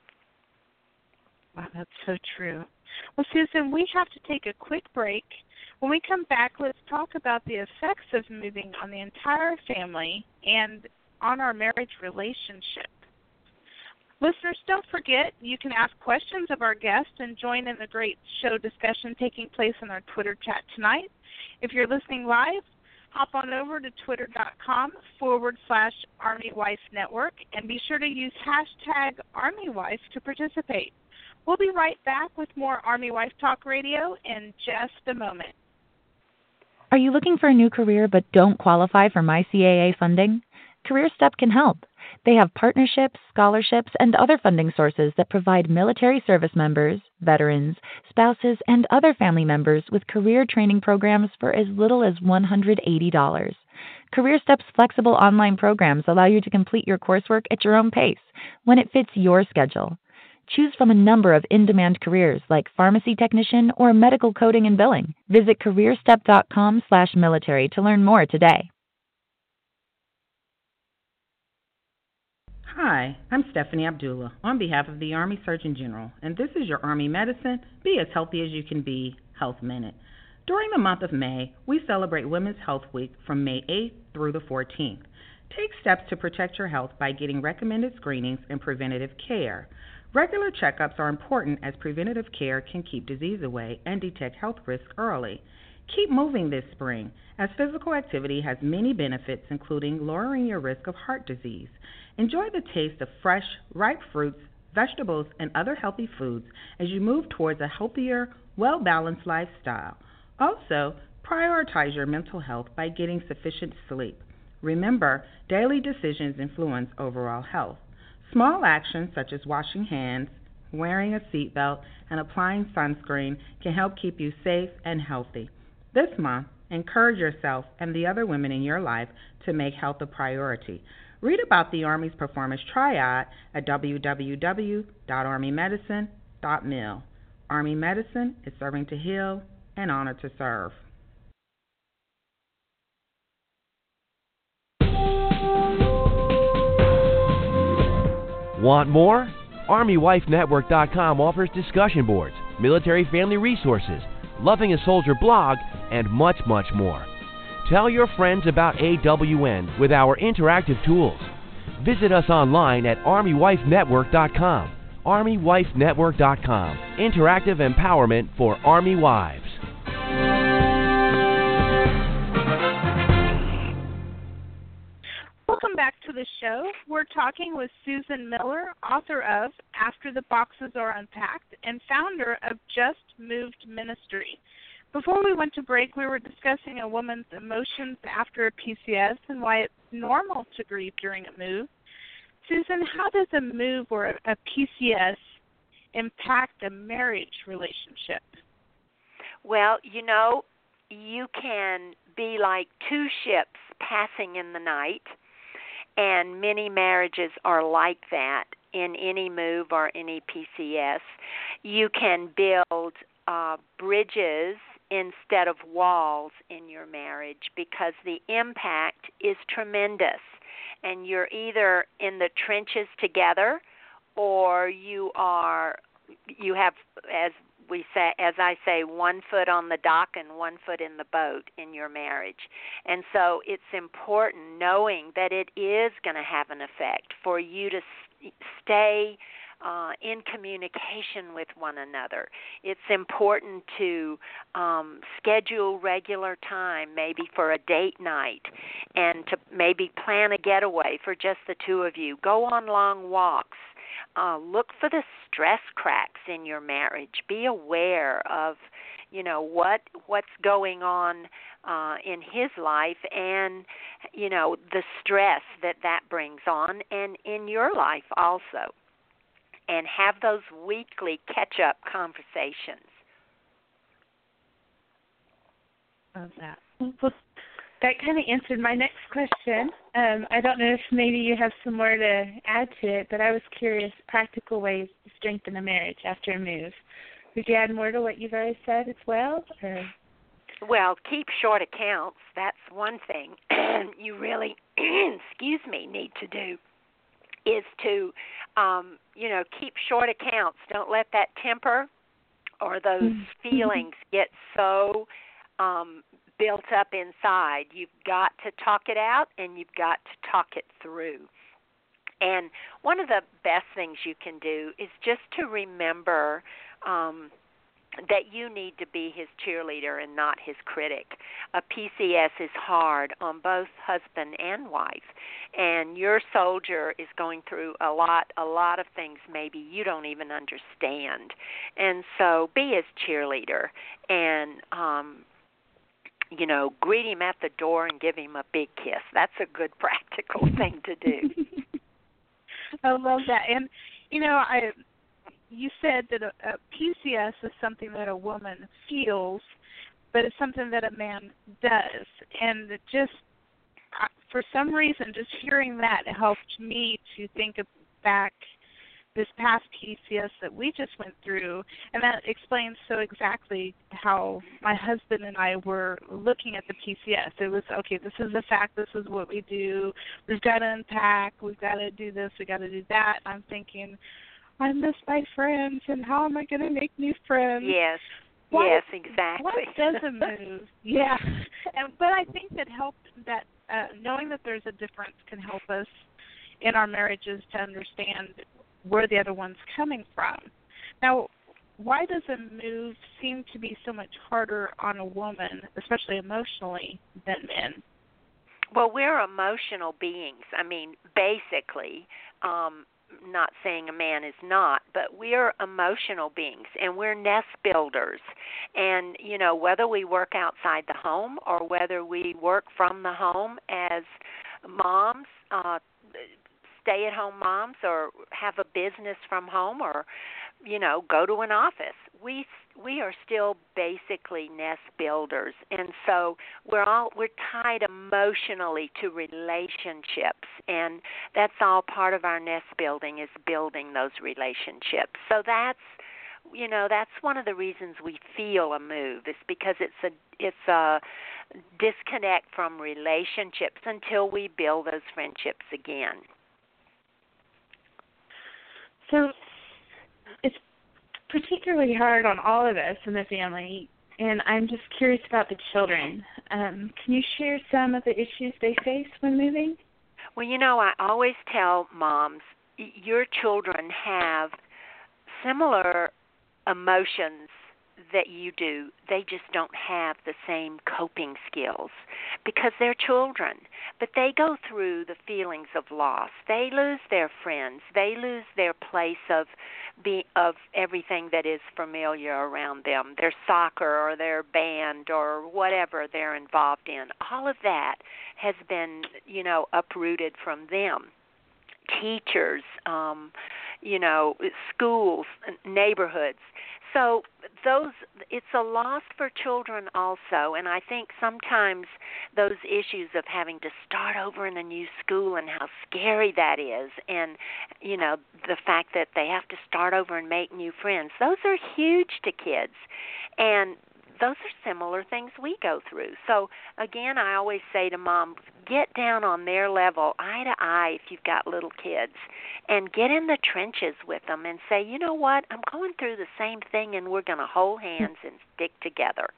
Wow, that's so true. Well, Susan, we have to take a quick break. When we come back, let's talk about the effects of moving on the entire family and on our marriage relationship. Listeners, don't forget you can ask questions of our guests and join in the great show discussion taking place in our Twitter chat tonight. If you're listening live, hop on over to twitter.com forward slash Army Wife Network and be sure to use hashtag Army Wife to participate. We'll be right back with more Army Wife Talk Radio in just a moment. Are you looking for a new career but don't qualify for My C A A funding? CareerStep can help. They have partnerships, scholarships, and other funding sources that provide military service members, veterans, spouses, and other family members with career training programs for as little as one hundred eighty dollars. CareerStep's flexible online programs allow you to complete your coursework at your own pace when it fits your schedule. Choose from a number of in-demand careers like pharmacy technician or medical coding and billing. Visit careerstep.com slash military to learn more today. Hi, I'm Stephanie Abdullah on behalf of the Army Surgeon General, and this is your Army Medicine, Be As Healthy As You Can Be, Health Minute. During the month of May, we celebrate Women's Health Week from May eighth through the fourteenth. Take steps to protect your health by getting recommended screenings and preventative care. Regular checkups are important as preventative care can keep disease away and detect health risks early. Keep moving this spring, as physical activity has many benefits, including lowering your risk of heart disease. Enjoy the taste of fresh, ripe fruits, vegetables, and other healthy foods as you move towards a healthier, well-balanced lifestyle. Also, prioritize your mental health by getting sufficient sleep. Remember, daily decisions influence overall health. Small actions such as washing hands, wearing a seatbelt, and applying sunscreen can help keep you safe and healthy. This month, encourage yourself and the other women in your life to make health a priority. Read about the Army's Performance Triad at w w w dot army medicine dot mil. Army Medicine is serving to heal and honored to serve. Want more? Army Wife Network dot com offers discussion boards, military family resources, Loving a Soldier blog, and much, much more. Tell your friends about A W N with our interactive tools. Visit us online at Army Wife Network dot com. Army Wife Network dot com. Interactive empowerment for Army wives. Welcome back to the show. We're talking with Susan Miller, author of After the Boxes Are Unpacked and founder of Just Moved Ministry. Before we went to break, we were discussing a woman's emotions after a P C S and why it's normal to grieve during a move. Susan, how does a move or a P C S impact a marriage relationship? Well, you know, you can be like two ships passing in the night, and many marriages are like that in any move or any P C S. You can build uh, bridges instead of walls in your marriage because the impact is tremendous. And you're either in the trenches together or you are, you have, as we say, as I say, one foot on the dock and one foot in the boat in your marriage. And so it's important knowing that it is going to have an effect for you to stay uh, in communication with one another. It's important to um, schedule regular time, maybe for a date night, and to maybe plan a getaway for just the two of you. Go on long walks. Uh, look for the stress cracks in your marriage. Be aware of, you know, what what's going on uh, in his life and, you know, the stress that that brings on and in your life also. And have those weekly catch-up conversations. Love that. Well, that kind of answered my next question. Um, I don't know if maybe you have some more to add to it, but I was curious, practical ways to strengthen a marriage after a move. Would you add more to what you've already said as well? Or? Well, keep short accounts. That's one thing you really, excuse me, need to do is to, um, you know, keep short accounts. Don't let that temper or those mm-hmm. feelings get so um, built up inside. You've got to talk it out, and you've got to talk it through. And one of the best things you can do is just to remember um, that you need to be his cheerleader and not his critic. A P C S is hard on both husband and wife, and your soldier is going through a lot, a lot of things maybe you don't even understand. And so be his cheerleader and, um, you know, greet him at the door and give him a big kiss. That's a good practical thing to do. I love that. And, you know, I... you said that a, a P C S is something that a woman feels, but it's something that a man does. And it just, for some reason, just hearing that helped me to think of back this past P C S that we just went through, and that explains so exactly how my husband and I were looking at the P C S. It was, okay, this is a fact, this is what we do, we've got to unpack, we've got to do this, we've got to do that. I'm thinking, I miss my friends, and how am I going to make new friends? Yes, what, yes, exactly. What does a move? Yeah, and, but I think that helped that uh, knowing that there's a difference can help us in our marriages to understand where the other one's coming from. Now, why does a move seem to be so much harder on a woman, especially emotionally, than men? Well, we're emotional beings. I mean, basically. Um, not saying a man is not, but we're emotional beings, and we're nest builders. And, you know, whether we work outside the home or whether we work from the home as moms, uh, stay-at-home moms, or have a business from home, or, you know, go to an office, we we are still basically nest builders. And so we're all we're tied emotionally to relationships, and that's all part of our nest building, is building those relationships. So that's, you know, that's one of the reasons we feel a move, is because it's a it's a disconnect from relationships until we build those friendships again. So it's particularly hard on all of us in the family, and I'm just curious about the children. Um, can you share some of the issues they face when moving? Well, you know, I always tell moms, your children have similar emotions that you do. They just don't have the same coping skills because they're children. But they go through the feelings of loss. They lose their friends. They lose their place of be, of everything that is familiar around them, their soccer or their band or whatever they're involved in. All of that has been, you know, uprooted from them. Teachers, um, you know, schools, neighborhoods. So those, it's a loss for children also, and I think sometimes those issues of having to start over in a new school and how scary that is, and, you know, the fact that they have to start over and make new friends, those are huge to kids, and those are similar things we go through. So, again, I always say to moms, get down on their level, eye to eye if you've got little kids, and get in the trenches with them and say, you know what, I'm going through the same thing, and we're going to hold hands and stick together.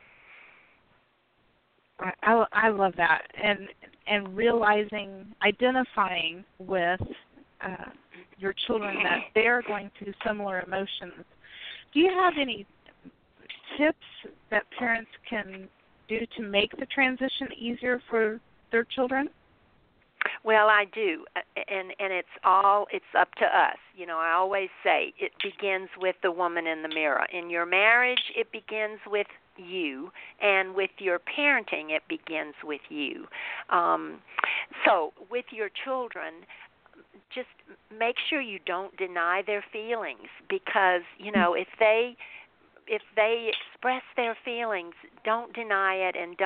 I, I love that, and and realizing, identifying with uh, your children that they're going through similar emotions. Do you have any tips that parents can do to make the transition easier for their children? Well, I do, and and it's all it's up to us. You know, I always say it begins with the woman in the mirror. In your marriage, it begins with you, and with your parenting, it begins with you. Um, so, with your children, just make sure you don't deny their feelings, because you know if they if they express their feelings, don't deny it, and don't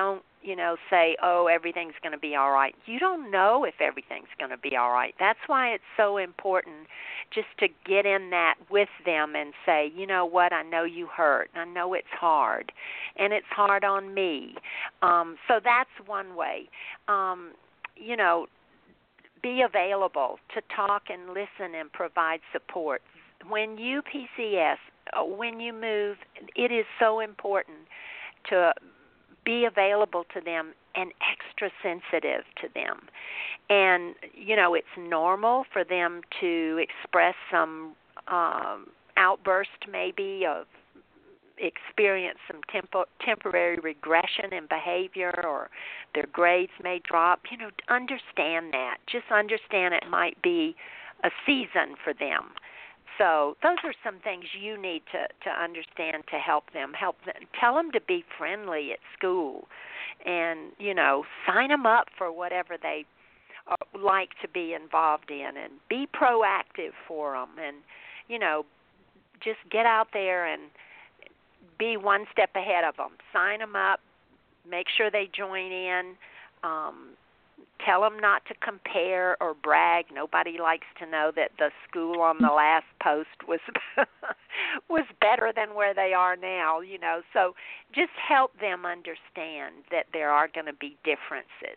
you know, say, oh, everything's going to be all right. You don't know if everything's going to be all right. That's why it's so important just to get in that with them and say, you know what, I know you hurt. I know it's hard, and it's hard on me. Um, so that's one way. Um, you know, be available to talk and listen and provide support. When you P C S, when you move, it is so important to be available to them and extra sensitive to them. And, you know, it's normal for them to express some um, outburst maybe of experience some tempo, temporary regression in behavior, or their grades may drop. You know, understand that. Just understand it might be a season for them. So those are some things you need to, to understand to help them. Help them. Tell them to be friendly at school, and, you know, sign them up for whatever they like to be involved in, and be proactive for them, and, you know, just get out there and be one step ahead of them. Sign them up. Make sure they join in. Um, Tell them not to compare or brag. Nobody likes to know that the school on the last post was was better than where they are now, you know. So just help them understand that there are going to be differences.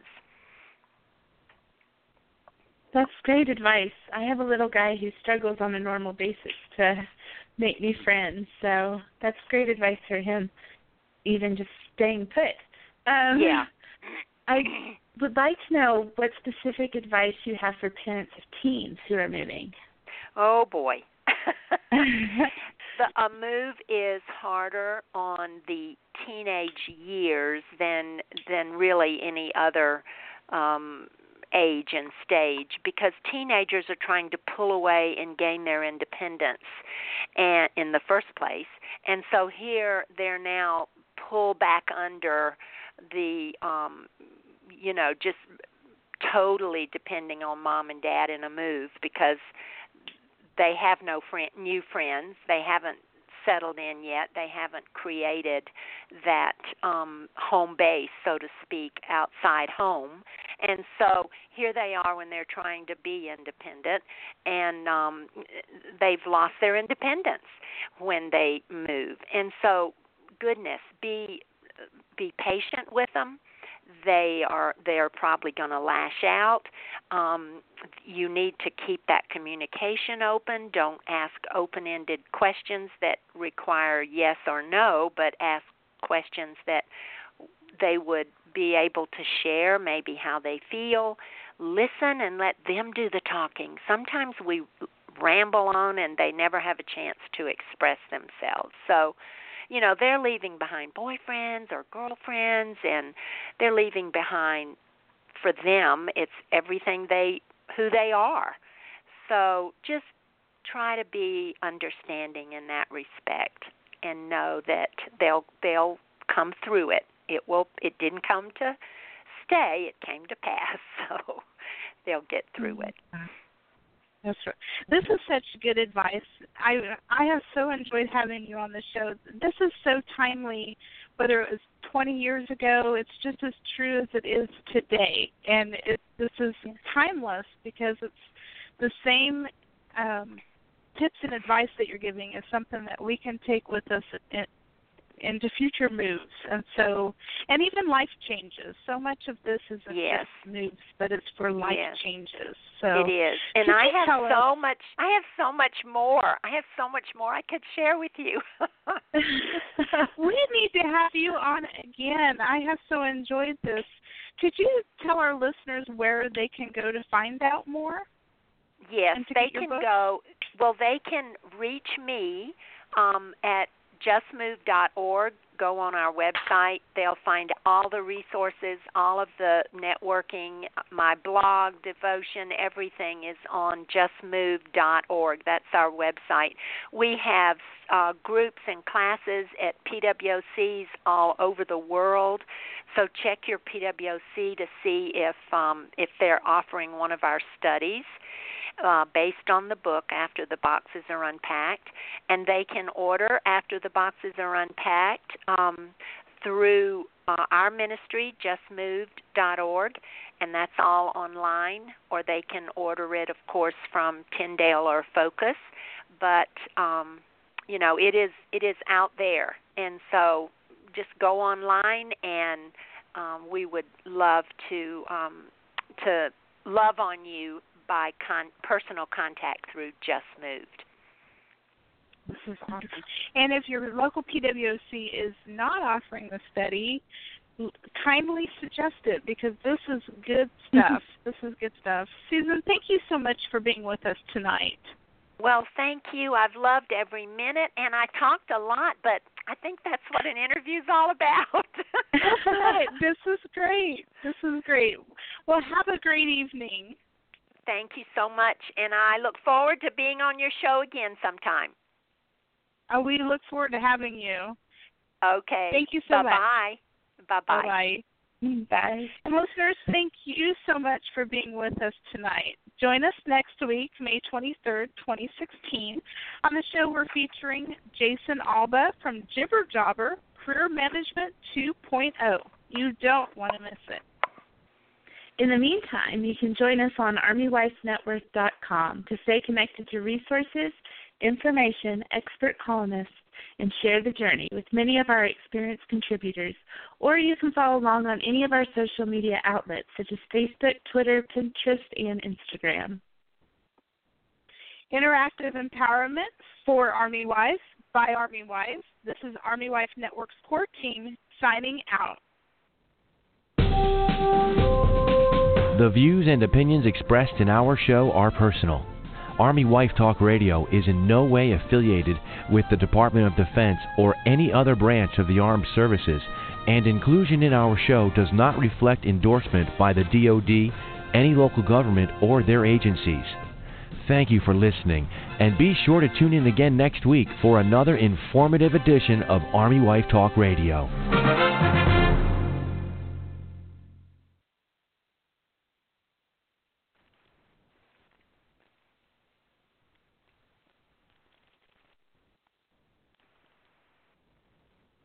That's great advice. I have a little guy who struggles on a normal basis to make new friends, so that's great advice for him, even just staying put. Um, yeah. I would like to know what specific advice you have for parents of teens who are moving. Oh, boy. the, a move is harder on the teenage years than than really any other um, age and stage, because teenagers are trying to pull away and gain their independence and, in the first place. And so here they're now pulled back under the, um, you know, just totally depending on mom and dad in a move, because they have no friend, new friends. They haven't settled in yet. They haven't created that um, home base, so to speak, outside home. And so here they are when they're trying to be independent, and um, they've lost their independence when they move. And so, goodness, be be patient with them. They are they are probably going to lash out. Um, you need to keep that communication open. Don't ask open-ended questions that require yes or no, but ask questions that they would be able to share, maybe how they feel. Listen and let them do the talking. Sometimes we ramble on and they never have a chance to express themselves. So, you know, they're leaving behind boyfriends or girlfriends, and they're leaving behind, for them, it's everything they, who they are. So just try to be understanding in that respect, and know that they'll they'll come through it. It will. It didn't come to stay. It came to pass. So they'll get through it. That's right. This is such good advice. I I have so enjoyed having you on the show. This is so timely. Whether it was twenty years ago, it's just as true as it is today. And it, this is timeless, because it's the same um, tips and advice that you're giving is something that we can take with us in, into future moves. And so, and even life changes. So much of this isn't yes. just moves, but it's for life yes. changes. So it is. And I have so us? much I have so much more. I have so much more I could share with you. We need to have you on again. I have so enjoyed this. Could you tell our listeners where they can go to find out more? Yes, they can book? go. Well, they can reach me um, at just move dot org. Go on our website. They'll find all the resources, all of the networking, my blog, devotion, everything is on just move dot org. That's our website. We have uh, groups and classes at P W O Cs all over the world. So check your P W O C to see if um, if they're offering one of our studies. Uh, based on the book, After the Boxes Are Unpacked, and they can order After the Boxes Are Unpacked um, through uh, our ministry, just moved dot org, and that's all online, or they can order it, of course, from Tyndale or Focus. But, um, you know, it is it is out there. And so just go online, and um, we would love to um, to love on you by con- personal contact through Just Moved. This is awesome. And if your local P W O C is not offering the study, kindly suggest it, because this is good stuff. This is good stuff. Susan, thank you so much for being with us tonight. Well, thank you. I've loved every minute, and I talked a lot, but I think that's what an interview is all about. That's right. This is great. This is great. Well, have a great evening. Thank you so much, and I look forward to being on your show again sometime. Oh, we look forward to having you. Okay. Thank you so Bye-bye. much. Bye-bye. Bye-bye. Bye. And listeners, thank you so much for being with us tonight. Join us next week, May twenty-third, twenty sixteen. On the show, we're featuring Jason Alba from Jibber Jobber, Career Management two point oh. You don't want to miss it. In the meantime, you can join us on Army Wife Network dot com to stay connected to resources, information, expert columnists, and share the journey with many of our experienced contributors. Or you can follow along on any of our social media outlets such as Facebook, Twitter, Pinterest, and Instagram. Interactive empowerment for Army Wives by Army Wives. This is Army Wife Network's core team signing out. The views and opinions expressed in our show are personal. Army Wife Talk Radio is in no way affiliated with the Department of Defense or any other branch of the armed services, and inclusion in our show does not reflect endorsement by the D O D, any local government, or their agencies. Thank you for listening, and be sure to tune in again next week for another informative edition of Army Wife Talk Radio.